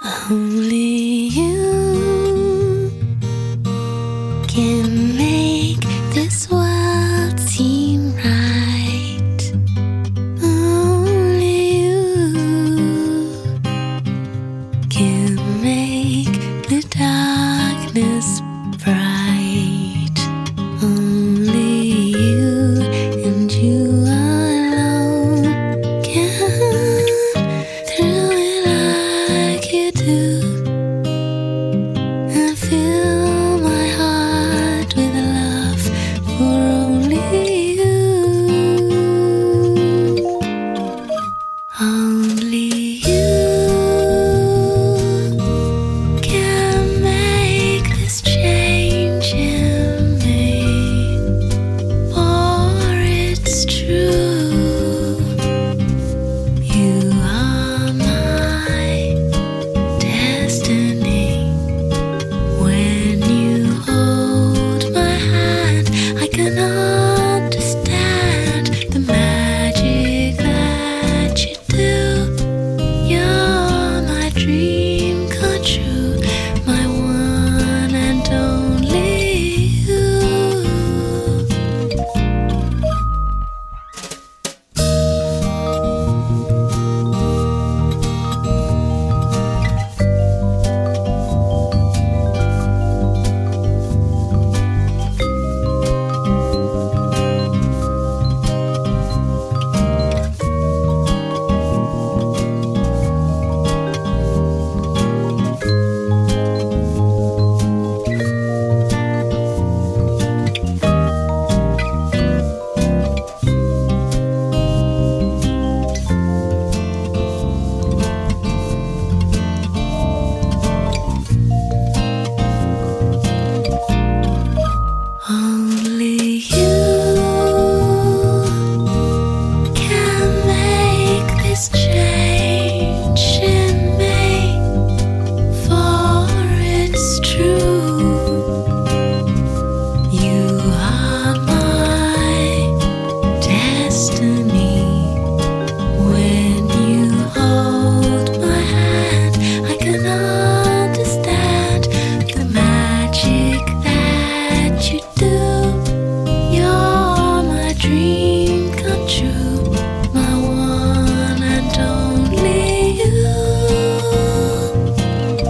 Only you can make this world seem right. Only you can make the darkness bright. Only you and you alone can thrill it like you do, and fill my heart with love for only you. Only you can make this change in me, for it's true. You are my destiny. When you hold my hand, I can understand the magic that you do. You're my dream.